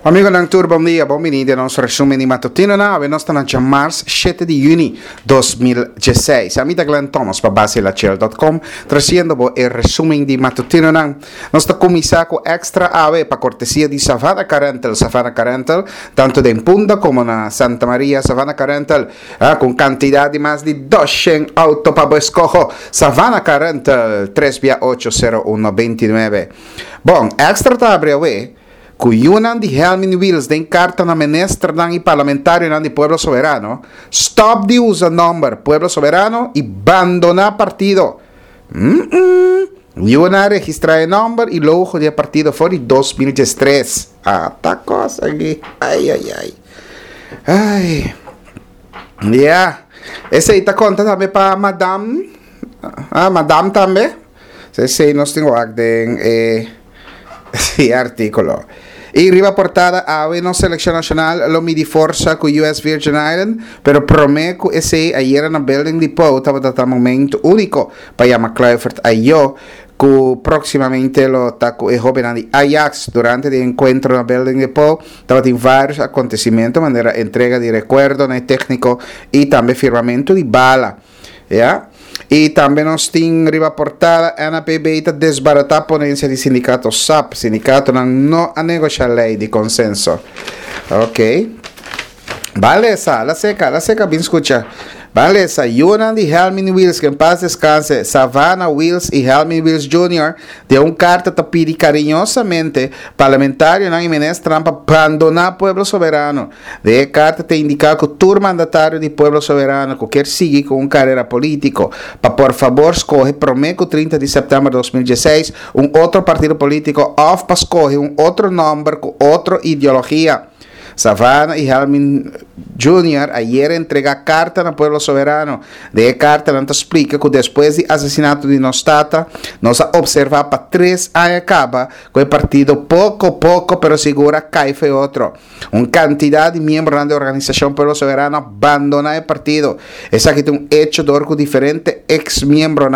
Amigo ng tour, bom dia, bom venire nosso resumo di mattutino nave, nós estamos na março 7 de junho 2016. A mim da Glenn Thomas, para baselachel.com, trazendo o resumo di mattutino nang. Nós estamos começando com extra ave para cortesia de Savannah Carental, tanto de Impunda como na Santa Maria, Savannah Carental, com quantidade de mais de 200 autos para escojo. Savannah Carental, 3680129. Bom, extra tabre ave. Kuyunan di Helmin Wills den carta na menestra ng parlamentaryo ng Pueblo Soberano, stop di usa number Pueblo Soberano e abandona partido. Yuna registra el number e logo de partido for 2013. Tá coisa aqui. Ai. Yeah. Esse aí tá conta também para Madame. Madame também. Esse aí nós temos aqui esse artículo. Y riba portada ave no selección nacional lo midi forza con US Virgin Island, pero prometo que ese ayer en la building depot estaba dando momento único para llamar Clifford a yo que próximamente lo taco el joven de Ajax durante el encuentro en la building depot estaba en varios acontecimientos de manera entrega de recuerdo en el técnico y también firmamento de bala, ¿ya? Y también nos tiene riba portada NAPB está desbaratar ponencia de sindicato SAP, sindicato no a negociar ley de consenso. Ok. Vale esa, la seca, bien escucha. Vale esa, Yunan y Helmin Wills, que en paz descanse, Savannah Wills y Helmin Wills Jr. de un carta te pide cariñosamente parlamentario en Jiménez Trampa abandonar Pueblo Soberano. De carta te indica que el tour mandatario de Pueblo Soberano que quiere seguir con una carrera político, para por favor escoge prometo 30 de septiembre de 2016 un otro partido político o para escoger un otro nombre con otra ideología. Savannah y Helmin Jr. ayer entrega carta al Pueblo Soberano. De carta nos explica que después del asesinato de Nostata, nos observa para 3 años acaba que el partido poco a poco pero segura cae fue otro. Una cantidad de miembros de la organización Pueblo Soberano abandona el partido. Es aquí un hecho de orgullo diferente ex miembros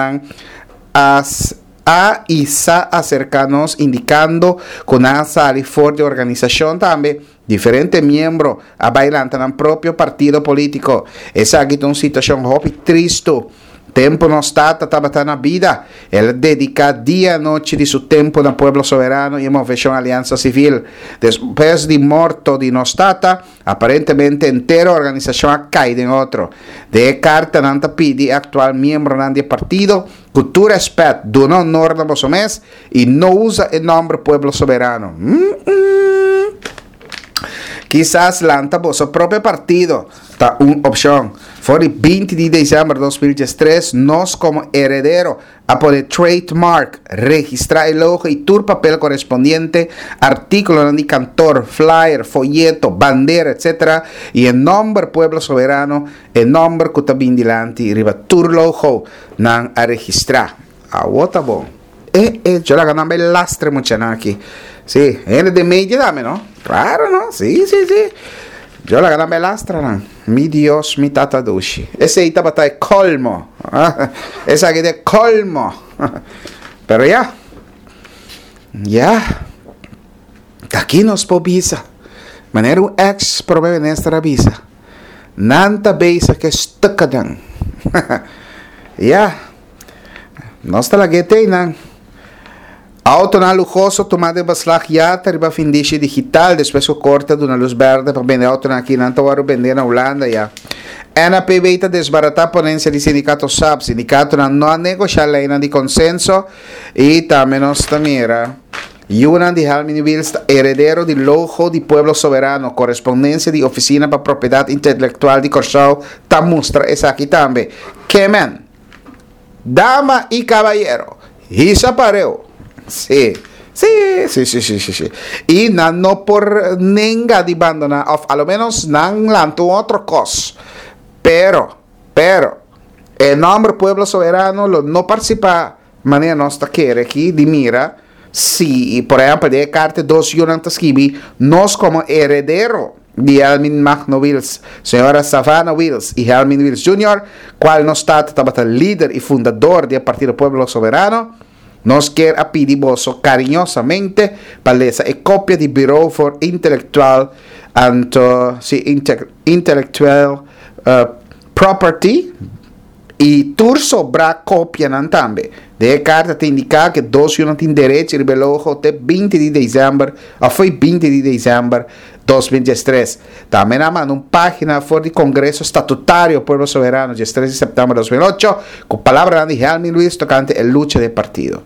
a ISA acercanos indicando con asa y fuerte organización también diferentes miembros a bailar en el propio partido político. Es aquí una situación triste. Tempo no está na vida. Él dedica día y noche de su tiempo en el Pueblo Soberano y en movción Alianza Civil. Después de muerto de Nostata, aparentemente entera organización ha caído en otro. De carta nanta pide actual miembro del partido que tu respeto de un honor de vos mes y no usa el nombre Pueblo Soberano. Quizás lanta vos propio partido está una opción. For el 20 de diciembre de 2013, nos como heredero a poder trademark, registrar el logo y tu papel correspondiente, artículo de cantor, flyer, folleto, bandera, etc. Y el nombre Pueblo Soberano, el nombre que está bien delante y arriba tu logo nan a registrar. A wota bon. Yo la ganaba el lastre mucho aquí. Sí, en de media dame, ¿no? Claro, ¿no? Sí. Yo la ganaba el lastre, ¿no? Mi Dios, mi tata dushi. Ese ahí estaba de colmo. Esa aquí de colmo. Pero ya. Aquí nos po visa. Manera un ex probé nuestra visa. Nanta beisa que stukadan. Ya. No está la gete, nan. Auto na lujoso tomada de beslag ya arriba findiche digital después se corta de una luz verde para vender auto aquí en Antawaro vender na Holanda ya. NAPB está desbaratar ponencia de sindicato SAP, sindicato no a negociar ley de consenso y también nos mira. Yunan de Helmin Wills, heredero del logo de Pueblo Soberano, correspondencia de Oficina para Propiedad Intelectual de Corsao, ta muestra esa aquí también. Kemen, dama y caballero, Isa pareo. Sí. Y no por nenga de abandonar, a lo menos nan lanto otro cos. Pero, el nombre Pueblo Soberano no participa manera nuestra quiere aquí de mira, si, por ejemplo, de carta 2 Yonantas Kibi, nos como heredero de Helmin Magno Wills, señora Savannah Wills y Helmin Wills Jr., cual no está líder y fundador del Partido Pueblo Soberano, Nos quer a pedir vosso cariñosamente para essa cópia de Bureau for Intellectual Intellectual Property e tur sobra cópia também. De carta te indica que dos não tem direito de revelar até 20 de dezembro, ou foi 20 de dezembro 2023. Também há uma página fora do Congresso Estatutário Pueblo Soberano, de 13 de setembro de 2008, com palavras de Jaime Luis tocante a luta de partido.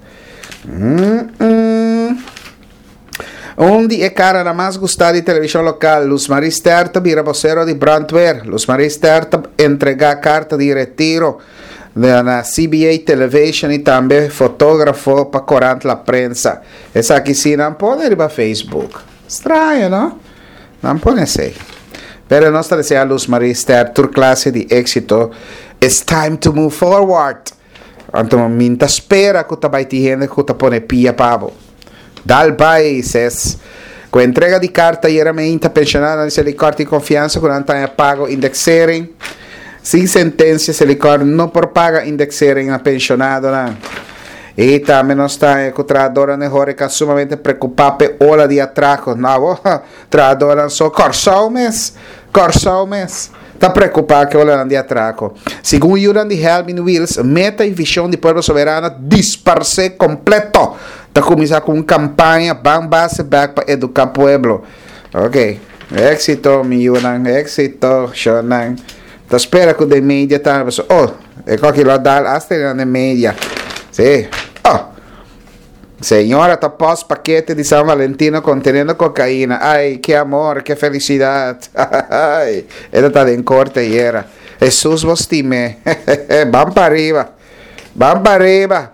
Onde é cara na mais gostada de televisão local, Luz Maria Sterta vira vocero de Brandwehr. Luz Maria Sterta entrega a carta de retiro na CBA Television e também fotógrafo para corante la prensa. Essa aqui sim não pode ir para Facebook. Estranho, não? Não pode ser. Pero nós deseamos a Luz Maria Sterta tur classe de êxito. It's time to move forward. Então, minta espera que tu vai te gente que tu pone pia pavo. Dal países, com entrega de carta diariamente pensionada, se lhe corta de confiança com não pago indexering, sem sentença se lhe corta não por paga indexering na pensionado, não. E também nós está com trabalhadora melhor que sumamente preocupado com ola de atraco, não, trabalhadora só corçou mês. Está preocupado com ola de atraco. Segundo Juran de Helmin Wills, meta e visão de Pueblo Soberano disparce completo. Está começando com uma campanha base back para educar o pueblo. Ok. Éxito, mi Juran. Éxito, Shonan. Está espera que de mídia está. Oh, é que lo dá hasta na mídia. Sim. Oh. Senhora, está pós paquete de São Valentino contendo cocaína. Ai, que amor, que felicidade. Ai, ela está em corte e era. Jesus vos time. Vamos para arriba. Vamos para arriba.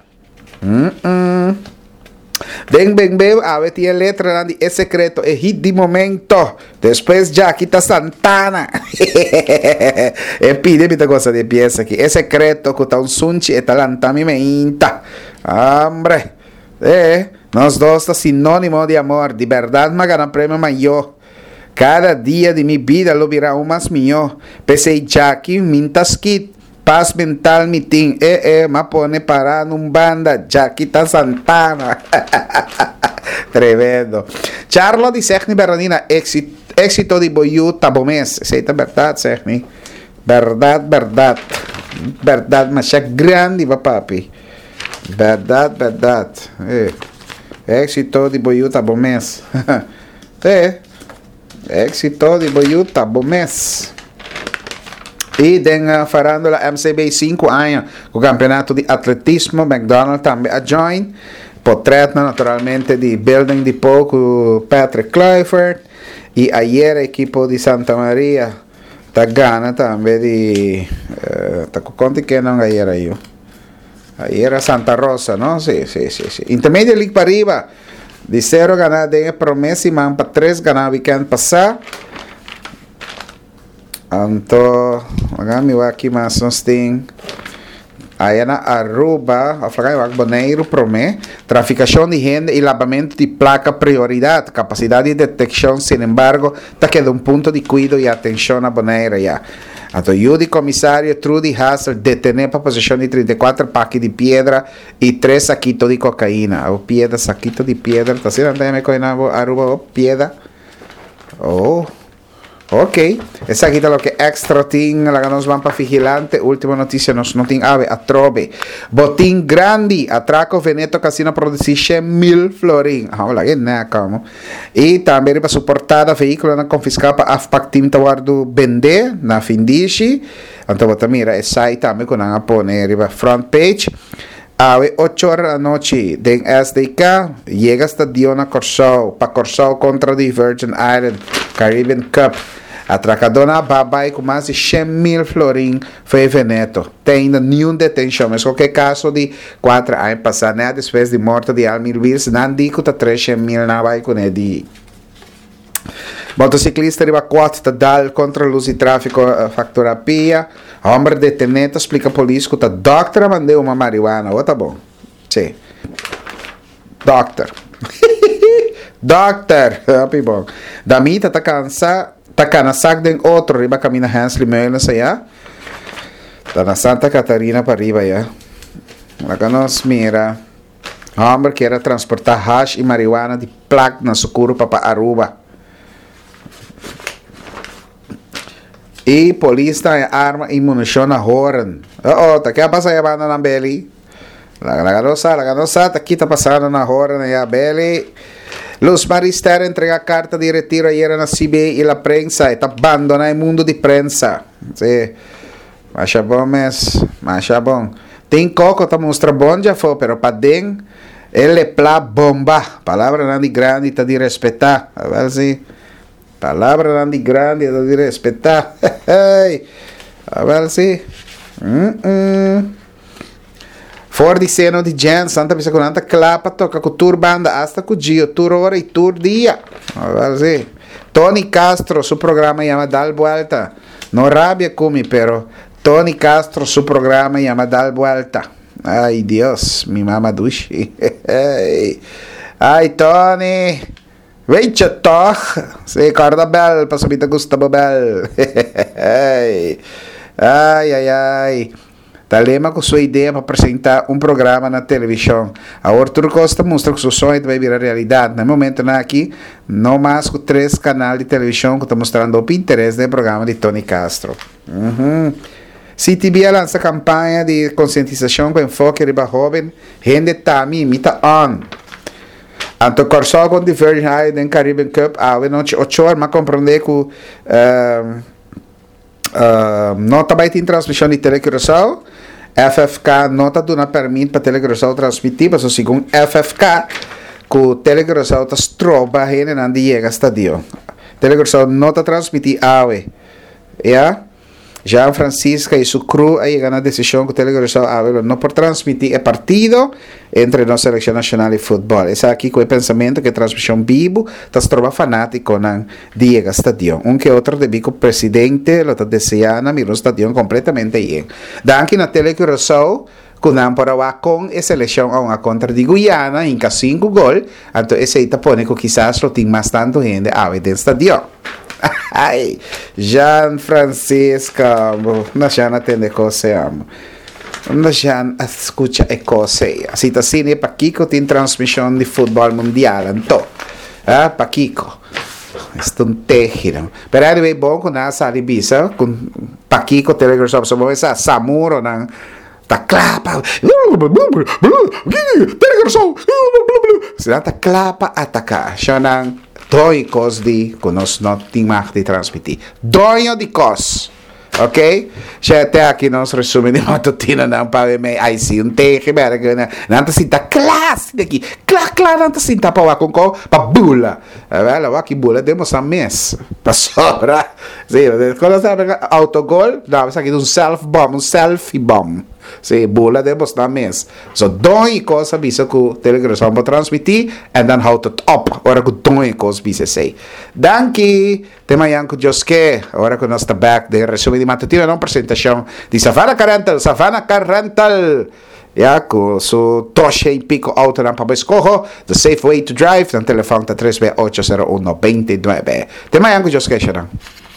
Bem, a ver, tinha letra de É Secreto, é hit de momento. Depois já, aqui está Santana. É pide muita coisa de pieza aqui. É Secreto, que está um sunchi e talantami me inta. Hombre, nós dois está sinônimo de amor, de verdade, mas ganha prêmio maior. Cada dia de minha vida lo virá um mais melhor. Pensei já aqui, mintas kit. Paz mental meeting, mas pone parar num banda, Jaquita Santana. Tremendo. Charlo de Sechni Bernardina, éxito de Boiú Tabomés. Essa é verdade, Sechni. Verdade, mas é grande, papi. Verdade. Éxito de Boiú Tabomés. Éxito de Boiú Tabomés. E den farándola MCB 5 anos, o campeonato de atletismo, McDonald's também a join, portrait naturalmente de building de pouco, Patrick Kluivert, e ayer a equipo de Santa Maria, tá gana também de, tá com conta que não ayer aí, ayer a Santa Rosa, não? Sim. Intermedia League para arriba, de 0 ganar de promessa e man para 3 ganar weekend passar. Então, magami aqui mais nós tem aí na Aruba, a flaga Boneiro promete traficação de renda e lavamento de placa prioridade, capacidade de detecção, sin embargo, está quedando um ponto de cuidado e atenção na Boneira já. Então, o comissário Trudy Hassel detener para possessão de 34 packs de pedra e 3 saquitos de cocaína. O pedra, saquito de pedra, está sendo também com Aruba, pedra. Oh. Ok, essa aqui é o que extra tem, lá nós vamos para vigilante, última notícia, nós não tem ave, atrobe, botim grande, atraco Veneto Casino produzir 100.000 florin, olha que né, como, e também para suportada veículo na confiscar para AFPAC Team Tawardo vender, na Findici, então você mira, essa aí também com a poner, front page, a 8 horas da noite, den SDK, llega hasta Diona Corsao, para Corsao contra the Virgin Island, Caribbean Cup. Atracadona babai com mais de 100.000 florin foi Veneto. Tem ainda nenhum detenção, mas qualquer caso de 4 anos passar, né? Depois de morte de Almir Wills, não digo que 300.000 na vai com ele. Motociclista riba 4 tá dal contra luz e tráfico facturapia. Homem detenido explica a polícia que tá doctor mandou uma marihuana. Oh, tá bom. Sim. Doctor. Happy bom. Da mita tá cansado. Tá na sac de outro, riba camina Hansley Meulen saya. Tá na Santa Catarina para riba ya. Lá nós mira. Homem que era transportar hash e marihuana de placa na Sucuro para Aruba. E polícia tem arma e munição na Horan. Tá que passa a banda na Beli. La ganosa, tá aqui tá passando na Horan na Beli. Los Marister entrega carta de retiro ayer na CBI e la prensa. Está abandonando o mundo de prensa. Sim. Macha bom, mes. Macha bom. Tem coco, tá mostra bom já foi, pero para dentro, ele é plá bomba. Palavra não de grande, tá de respeitar. A ver se. Palavra não de grande, tá de respeitar. A ver se. For di seno di gente, santa bisa con tanta clapa, toca con tour banda, hasta con Gio, tour ora e tour dia. A ver si. Tony Castro, su programa llama Dal Vuelta. No rabia come, pero Tony Castro, su programa llama Dal Vuelta. Ay, Dios, mi mamá dushi. Ay, Tony. Veja toch. Se corda bel, passamita Gustavo Bel. Ai. Talema com sua ideia para apresentar programa na televisão. A Arthur Costa mostra que seu sonho vai virar realidade. No momento, aqui, não mais com 3 canais de televisão que estão mostrando o interesse do programa de Tony Castro. CTV lança campanha de conscientização com enfoque riba jovem. Gente tami, imita on. Anto Corsol com The Virgin Island Caribbean Cup. Noite 8 horas, mas compreender que nota vai ter transmissão de Telecurosao. FFK nota dona permite para Telecurosao transmitir, mas segundo FFK, que o Telecurosao está stroba rene não chega ao estadio. Telecurosao nota transmitir awe. Jean Francisca e sua crew aí ganham a decisão que o Telecurosao não pode transmitir o partido entre a seleção nacional de futebol. Esse aqui com o pensamento que a transmissão vivo está stroba fanático não chega ao estadio. Que outro deve que o presidente lo está desejando mira o estadio completamente aí. Daqui na Telecurosao que não para com a seleção a uma contra de Guyana em 5 gols, então esse aí está pone que quizás lo tem mais tanto gente a ver do estadio. Ai, Jean Francisca, não já não tem coisa, amo. Não já escuta a coisa. Se tá assim, Paquico tem transmissão de futebol mundial, então, Paquico. Isto um terrível. Pero anyway, bom com nada sabe bisa, com Paquico Telecurosao, sobre essa Samuro não. Tá clapa. Telecurosao. Se não tá clapa atacar, chanang doi cos di conos not timach de transmitir. Doio de cos. Ok? Já até aqui nós resumo de matutina não para me aí sim teke bergana. Não tá sinta classe daqui. Claro, não tá sinta para com para bula. Vela, aqui bula demos a mês. Para sobra. Sim, quando sabe autogol, dá aqui um selfie bomb. Sim, bula demos na mês. So doi cos avisa que o Telecurosao para transmitir and then how to top. Ora que doi cos bisa sei. Danke. Tema yang que Deus quer. Agora que nós está back de resumo de matutina não apresentação de Savannah Carrental. Com su toshe e pico auto na para escojo, the safe way to drive, no telefone 3B80129. Tema yang que Deus quer,